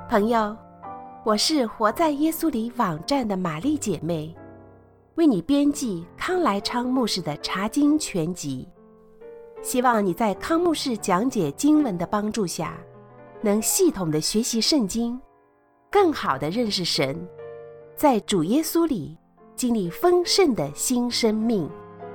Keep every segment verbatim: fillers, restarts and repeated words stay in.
朋友，我是活在耶稣里网站的玛丽姐妹，为你编辑康来昌牧师的查经全集，希望你在康牧师讲解经文的帮助下，能系统的学习圣经，更好的认识神，在主耶稣里经历丰盛的新生命。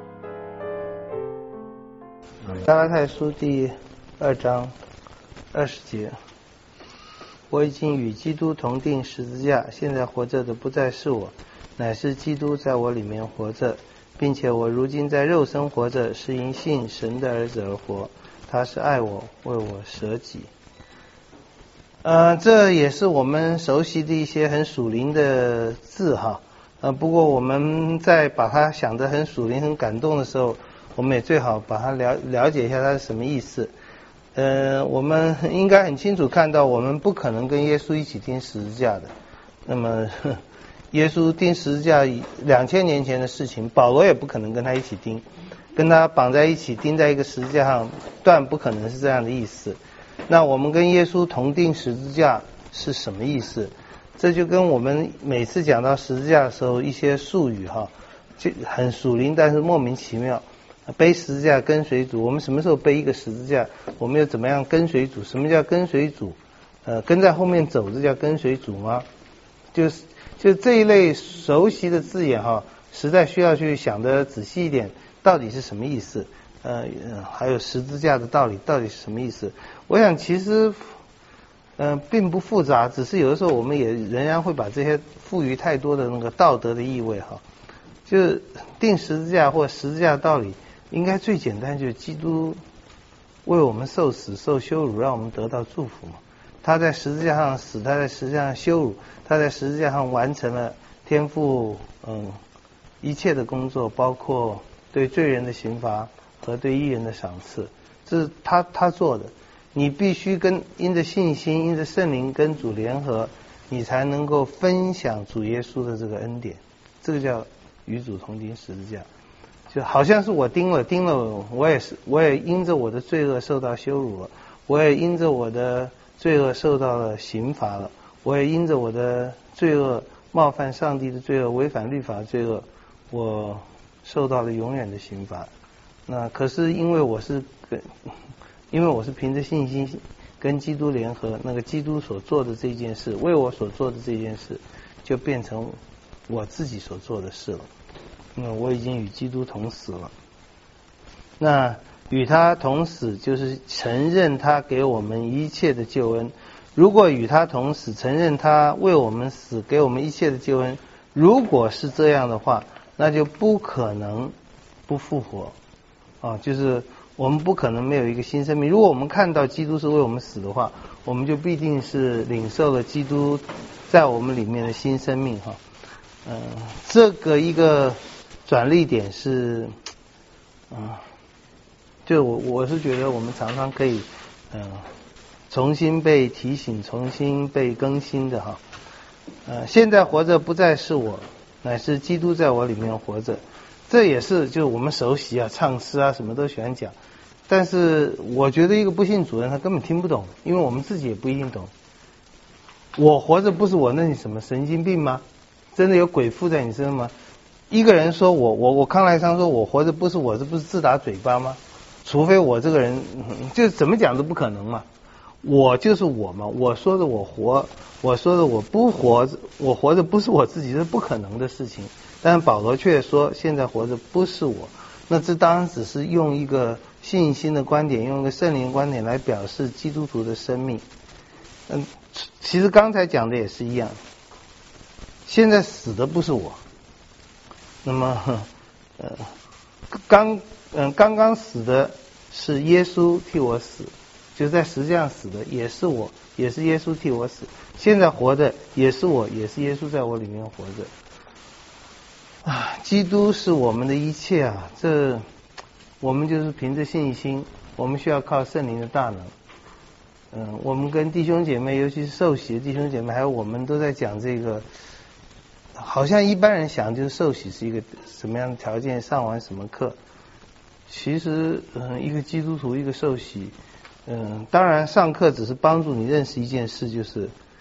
加拉太书第二章二十节，我已经与基督同定十字架，现在活着的不再是我，乃是基督在我里面活着，并且我如今在肉身活着，是因信神的儿子而活，他是爱我，为我舍己。呃，这也是我们熟悉的一些很属灵的字哈。呃，不过我们在把它想得很属灵、很感动的时候，我们也最好把它了了解一下它是什么意思。呃，我们应该很清楚看到，我们不可能跟耶稣一起钉十字架的。那么，耶稣钉十字架两千年前的事情，保罗也不可能跟他一起钉，跟他绑在一起钉在一个十字架上，断不可能是这样的意思。那我们跟耶稣同钉十字架是什么意思？这就跟我们每次讲到十字架的时候一些术语哈，就很属灵，但是莫名其妙。背十字架跟随主，我们什么时候背一个十字架？我们又怎么样跟随主？什么叫跟随主？呃，跟在后面走，这叫跟随主吗？就是就这一类熟悉的字眼哈，实在需要去想得仔细一点，到底是什么意思？呃，还有十字架的道理到底是什么意思？我想其实嗯、呃，并不复杂，只是有的时候我们也仍然会把这些赋予太多的那个道德的意味哈。就是定十字架或十字架的道理，应该最简单，就是基督为我们受死受羞辱，让我们得到祝福嘛。他在十字架上死，他在十字架上羞辱，他在十字架上完成了天父嗯一切的工作，包括对罪人的刑罚和对义人的赏赐，这是他他做的。你必须跟因着信心，因着圣灵跟主联合，你才能够分享主耶稣的这个恩典。这个叫与主同钉十字架，就好像是我钉了钉了，我也是我也因着我的罪恶受到羞辱了，我也因着我的罪恶受到了刑罚了，我也因着我的罪恶冒犯上帝的罪恶，违反律法的罪恶，我受到了永远的刑罚。那可是因为我是跟因为我是凭着信心跟基督联合，那个基督所做的这件事，为我所做的这件事，就变成我自己所做的事了。那我已经与基督同死了。那与他同死，就是承认他给我们一切的救恩。如果与他同死，承认他为我们死，给我们一切的救恩，如果是这样的话，那就不可能不复活啊！就是我们不可能没有一个新生命。如果我们看到基督是为我们死的话，我们就必定是领受了基督在我们里面的新生命哈。嗯、呃，这个一个转捩点是，嗯、呃，就我我是觉得我们常常可以，嗯、呃，重新被提醒，重新被更新的哈。呃，现在活着不再是我，乃是基督在我里面活着。这也是就我们熟悉啊，唱诗啊，什么都喜欢讲。但是我觉得一个不信主人他根本听不懂，因为我们自己也不一定懂。我活着不是我，那你什么神经病吗？真的有鬼附在你身上吗？一个人说我我我康来昌说我活着不是我，这不是自打嘴巴吗？除非我这个人就怎么讲都不可能嘛。我就是我嘛，我说的我活，我说的我不活，我活着不是我自己，这是不可能的事情。但是保罗却说现在活着不是我，那这当然只是用一个信心的观点，用一个圣灵的观点来表示基督徒的生命。嗯，其实刚才讲的也是一样。现在死的不是我，那么呃刚嗯、呃、刚刚死的是耶稣替我死，就在十字架上死的也是我，也是耶稣替我死。现在活的也是我，也是耶稣在我里面活着。啊，基督是我们的一切啊！这我们就是凭着信心，我们需要靠圣灵的大能。嗯，我们跟弟兄姐妹，尤其是受洗的弟兄姐妹，还有我们都在讲这个。好像一般人想就是受洗是一个什么样的条件，上完什么课。其实，嗯，一个基督徒一个受洗，嗯，当然上课只是帮助你认识一件事，就是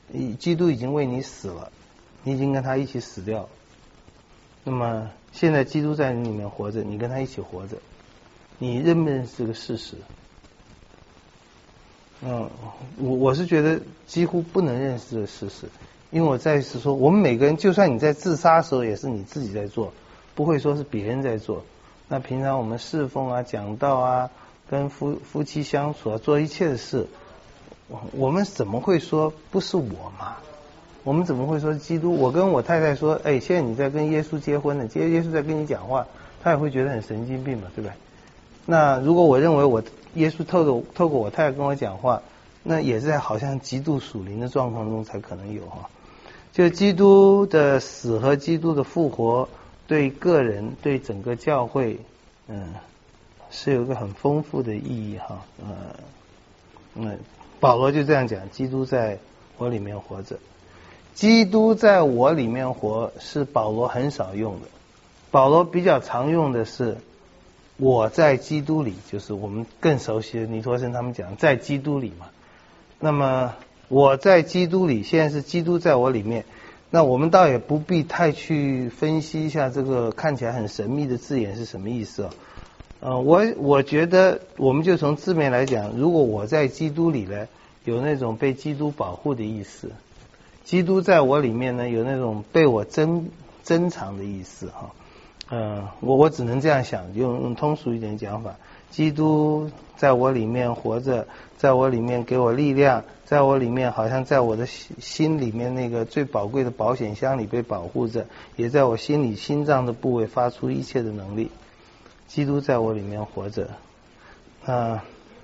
基督已经为你死了，你已经跟他一起死掉了。那么现在基督在你里面活着，你跟他一起活着，你认不认识这个事实？嗯，我我是觉得几乎不能认识这个事实，因为我再次说，我们每个人，就算你在自杀的时候，也是你自己在做，不会说是别人在做。那平常我们侍奉啊、讲道啊、跟夫夫妻相处啊、做一切的事，我们怎么会说不是我嘛？我们怎么会说基督？我跟我太太说，哎，现在你在跟耶稣结婚呢，接耶稣在跟你讲话，他也会觉得很神经病嘛，对不对？那如果我认为我耶稣透过透过我太太跟我讲话，那也是在好像极度属灵的状况中才可能有哈。就基督的死和基督的复活，对个人对整个教会，嗯，是有一个很丰富的意义哈。呃，嗯，保罗就这样讲，基督在我里面活着。基督在我里面活是保罗很少用的，保罗比较常用的是我在基督里，就是我们更熟悉的尼托生他们讲在基督里嘛。那么我在基督里，现在是基督在我里面，那我们倒也不必太去分析一下这个看起来很神秘的字眼是什么意思哦。呃，我我觉得我们就从字面来讲，如果我在基督里呢，有那种被基督保护的意思。基督在我里面呢，有那种被我珍珍藏的意思哈。呃，我我只能这样想，用用通俗一点讲法，基督在我里面活着，在我里面给我力量，在我里面好像在我的心心里面那个最宝贵的保险箱里被保护着，也在我心里心脏的部位发出一切的能力。基督在我里面活着，啊、呃，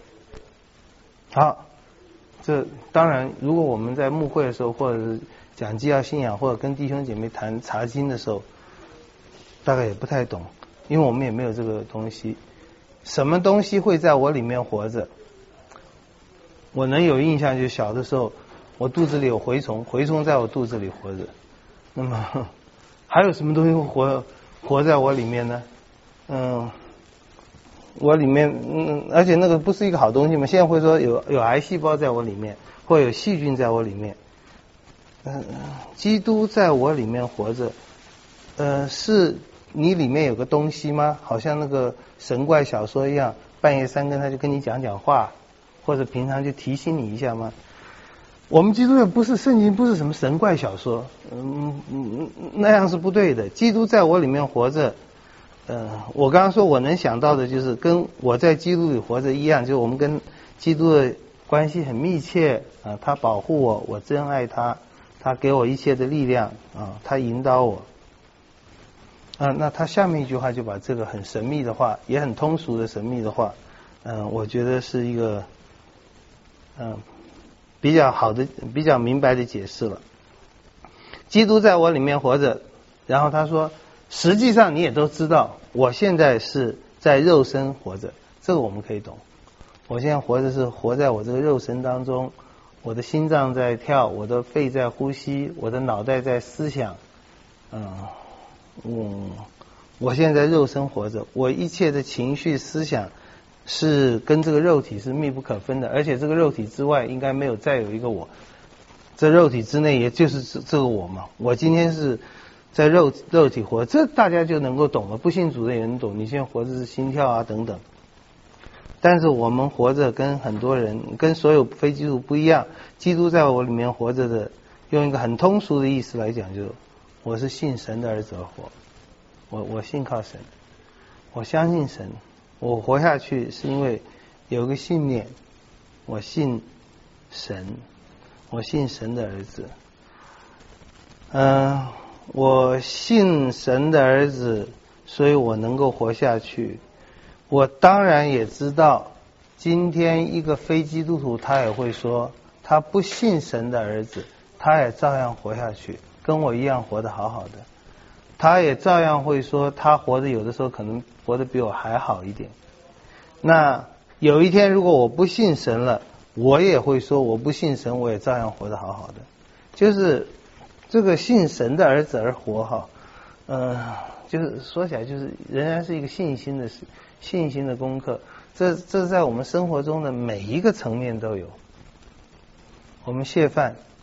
好。这当然，如果我们在牧会的时候，或者是讲基要信仰，或者跟弟兄姐妹谈查经的时候，大概也不太懂，因为我们也没有这个东西。什么东西会在我里面活着？我能有印象，就小的时候，我肚子里有蛔虫，蛔虫在我肚子里活着。那么还有什么东西会活活在我里面呢？嗯。我里面，嗯，而且那个不是一个好东西嘛。现在会说有有癌细胞在我里面，或有细菌在我里面。嗯、呃，基督在我里面活着，呃，是你里面有个东西吗？好像那个神怪小说一样，半夜三更他就跟你讲讲话，或者平常就提醒你一下吗？我们基督教不是圣经，不是什么神怪小说，嗯嗯，那样是不对的。基督在我里面活着。呃，我刚刚说我能想到的就是跟我在基督里活着一样，就是我们跟基督的关系很密切啊、呃，他保护我，我真爱他，他给我一切的力量啊、呃，他引导我啊、呃。那他下面一句话就把这个很神秘的话，也很通俗的神秘的话，嗯、呃，我觉得是一个嗯、呃、比较好的、比较明白的解释了。基督在我里面活着，然后他说。实际上你也都知道，我现在是在肉身活着，这个我们可以懂。我现在活着是活在我这个肉身当中，我的心脏在跳，我的肺在呼吸，我的脑袋在思想。嗯，嗯，我现在肉身活着，我一切的情绪思想是跟这个肉体是密不可分的，而且这个肉体之外应该没有再有一个我，这肉体之内也就是这这个我嘛。我今天是。在肉肉体活，这大家就能够懂了。不信主的也能懂。你现在活着是心跳啊等等，但是我们活着跟很多人、跟所有非基督不一样。基督在我里面活着的，用一个很通俗的意思来讲，就是我是信神的儿子而活。我我信靠神，我相信神，我活下去是因为有个信念，我信神，我信神的儿子。嗯、呃。我信神的儿子，所以我能够活下去。我当然也知道，今天一个非基督徒他也会说，他不信神的儿子，他也照样活下去，跟我一样活得好好的。他也照样会说，他活得有的时候可能活得比我还好一点。那有一天如果我不信神了，我也会说我不信神，我也照样活得好好的。就是这个信神的儿子而活哈，呃，就是说起来就是仍然是一个信心的信心的功课。这这在我们生活中的每一个层面都有。我们谢饭，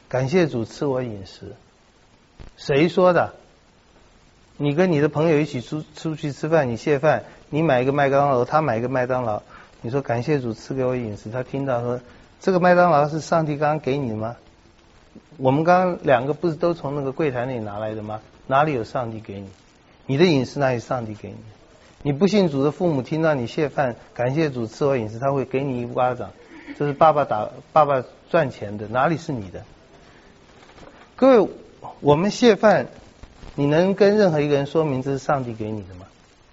感谢主赐我饮食。谁说的？你跟你的朋友一起出出去吃饭，你谢饭，你买一个麦当劳，他买一个麦当劳，你说感谢主赐给我饮食，他听到说这个麦当劳是上帝刚刚给你的吗？我们刚刚两个不是都从那个柜台那里拿来的吗？哪里有上帝给你？你的饮食哪里上帝给你？你不信主的父母听到你谢饭，感谢主赐我饮食，他会给你一巴掌，这是爸爸打爸爸赚钱的，哪里是你的？各位，我们谢饭，你能跟任何一个人说明这是上帝给你的吗？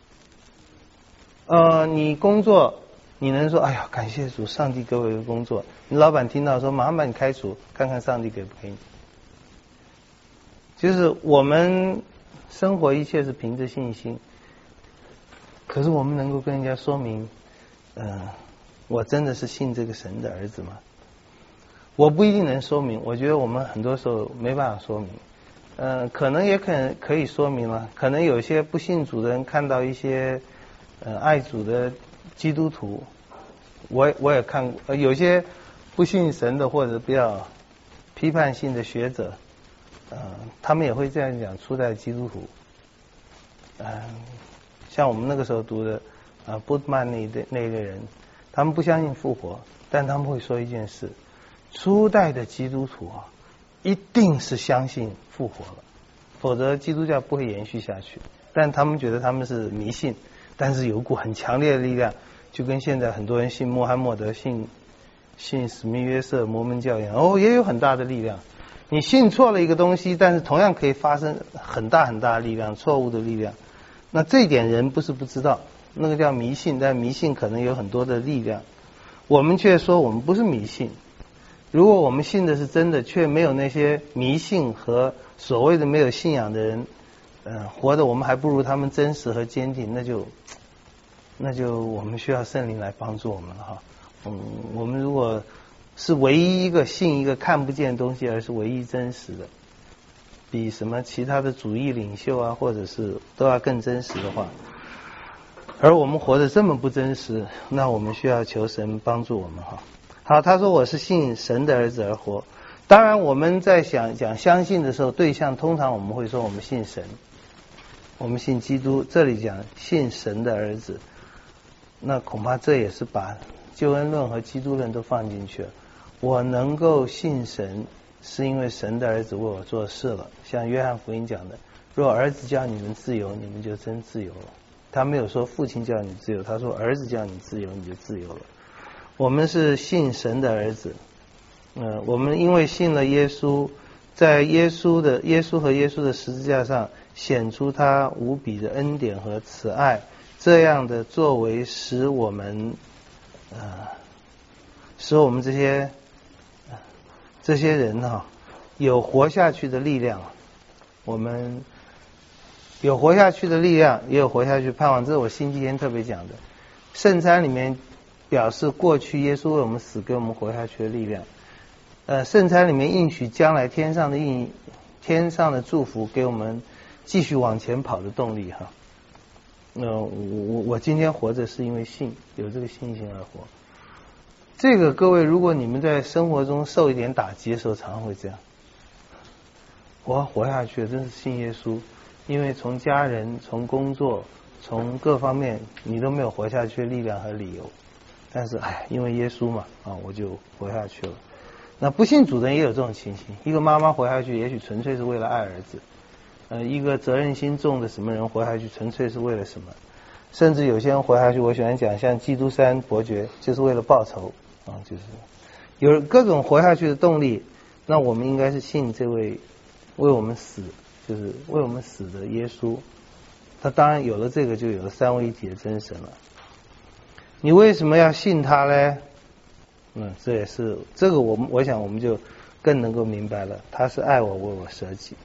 呃，你工作，你能说哎呀感谢主，上帝给我一个工作？你老板听到说马上把你开除，看看上帝给不给你？就是我们生活一切是凭着信心，可是我们能够跟人家说明，呃，我真的是信这个神的儿子吗？我不一定能说明，我觉得我们很多时候没办法说明。呃，可能也可能可以说明了，可能有些不信主的人看到一些呃爱主的基督徒，我我也看过，呃，有些不信神的或者比较批判性的学者，呃，他们也会这样讲初代基督徒。嗯、呃，像我们那个时候读的啊布特曼那那一类人，他们不相信复活，但他们会说一件事：初代的基督徒啊，一定是相信复活了，否则基督教不会延续下去。但他们觉得他们是迷信，但是有股很强烈的力量，就跟现在很多人信穆罕默德、信信史密约瑟、摩门教一样，哦，也有很大的力量。你信错了一个东西，但是同样可以发生很大很大的力量，错误的力量。那这一点人不是不知道，那个叫迷信，但迷信可能有很多的力量。我们却说我们不是迷信。如果我们信的是真的，却没有那些迷信和所谓的没有信仰的人，呃，活的我们还不如他们真实和坚定，那就那就我们需要圣灵来帮助我们了哈。嗯，我们如果是唯一一个信一个看不见的东西，而是唯一真实的，比什么其他的主义领袖啊，或者是都要更真实的话，而我们活得这么不真实，那我们需要求神帮助我们哈。好，他说我是信神的儿子而活。当然我们在想讲相信的时候，对象通常我们会说我们信神，我们信基督，这里讲信神的儿子，那恐怕这也是把救恩论和基督论都放进去了。我能够信神，是因为神的儿子为我做事了。像约翰福音讲的，若儿子叫你们自由，你们就真自由了。他没有说父亲叫你自由，他说儿子叫你自由，你就自由了。我们是信神的儿子，呃，我们因为信了耶稣，在耶稣的耶稣和耶稣的十字架上显出他无比的恩典和慈爱，这样的作为使我们呃使我们这些这些人哈、啊、有活下去的力量，我们有活下去的力量，也有活下去盼望。这是我星期天特别讲的，圣餐里面表示过去耶稣为我们死，给我们活下去的力量。呃，圣餐里面应许将来天上的应天上的祝福，给我们继续往前跑的动力哈。那、呃、我我今天活着是因为信，有这个信心而活。这个各位，如果你们在生活中受一点打击的时候，常常会这样。我要活下去，真是信耶稣，因为从家人、从工作、从各方面，你都没有活下去的力量和理由。但是哎，因为耶稣嘛，啊，我就活下去了。那不信主的人也有这种情形，一个妈妈活下去，也许纯粹是为了爱儿子；呃，一个责任心重的什么人活下去，纯粹是为了什么？甚至有些人活下去，我喜欢讲，像基督山伯爵，就是为了报仇啊，就是有各种活下去的动力。那我们应该是信这位为我们死，就是为我们死的耶稣。他当然有了这个，就有了三位一体的真神了。你为什么要信他呢？嗯，这也是这个我们我想我们就更能够明白了，他是爱我为我舍己。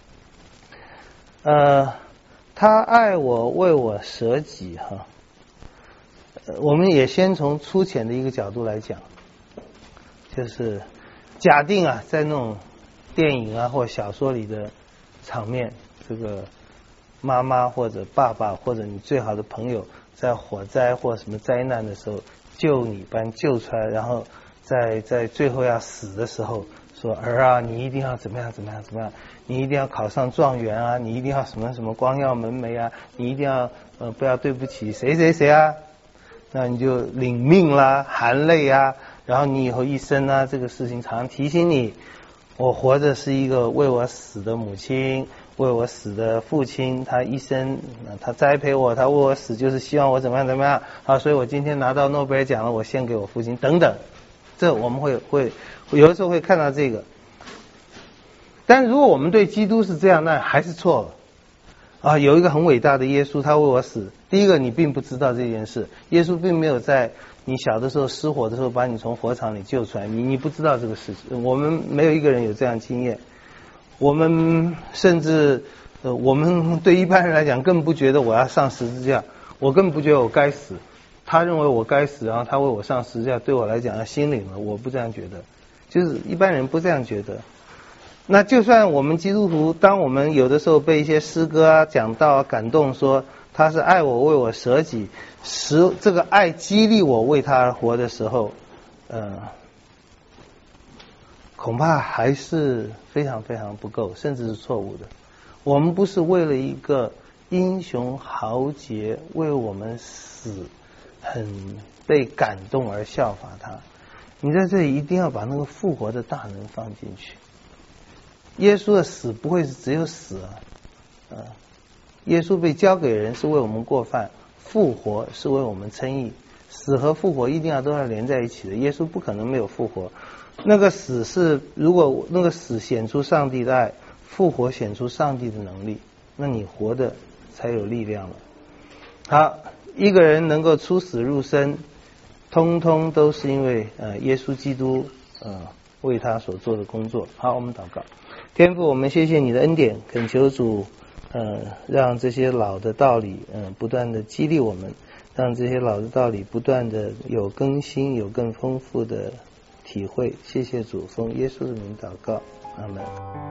呃，他爱我为我舍己哈。我们也先从粗浅的一个角度来讲，就是假定啊，在那种电影啊或小说里的场面，这个妈妈或者爸爸或者你最好的朋友在火灾或什么灾难的时候救你，把你救出来，然后在在最后要死的时候说儿啊，你一定要怎么样怎么样怎么样，你一定要考上状元啊，你一定要什么什么光耀门楣啊，你一定要呃不要对不起谁谁谁啊，那你就领命啦，含泪啊，然后你以后一生啊，这个事情常常提醒你，我活着是一个为我死的母亲，为我死的父亲，他一生他栽培我，他为我死就是希望我怎么样怎么样啊，所以我今天拿到诺贝尔奖了，我献给我父亲等等，这我们会会有的时候会看到这个。但如果我们对基督是这样，那还是错了啊！有一个很伟大的耶稣，他为我死。第一个，你并不知道这件事，耶稣并没有在你小的时候失火的时候把你从火场里救出来，你你不知道这个事情。我们没有一个人有这样经验，我们甚至呃，我们对一般人来讲更不觉得我要上十字架，我更不觉得我该死。他认为我该死，然后他为我上十字架，对我来讲心领了，我不这样觉得，就是一般人不这样觉得。那就算我们基督徒，当我们有的时候被一些诗歌啊、讲道啊感动，说他是爱我、为我舍己，使这个爱激励我为他而活的时候，呃，恐怕还是非常非常不够，甚至是错误的。我们不是为了一个英雄豪杰为我们死，很被感动而效法他。你在这里一定要把那个复活的大能放进去。耶稣的死不会是只有死啊，啊，耶稣被交给人是为我们过犯，复活是为我们称义，死和复活一定要都要连在一起的。耶稣不可能没有复活，那个死是如果那个死显出上帝的爱，复活显出上帝的能力，那你活的才有力量了。好，一个人能够出死入生，通通都是因为呃耶稣基督呃为他所做的工作。好，我们祷告。天父，我们谢谢你的恩典，恳求主呃让这些老的道理嗯、呃、不断的激励我们，让这些老的道理不断的有更新，有更丰富的体会。谢谢主，奉耶稣的名祷告，阿们。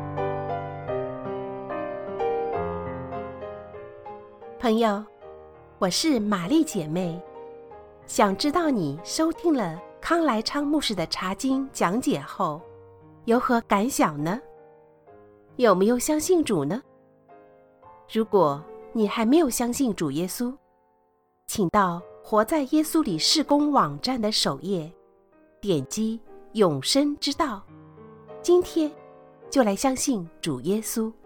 朋友，我是玛丽姐妹，想知道你收听了康来昌牧师的查经讲解后有何感想呢？有没有相信主呢？如果你还没有相信主耶稣，请到活在耶稣里事工网站的首页，点击永生之道，今天就来相信主耶稣。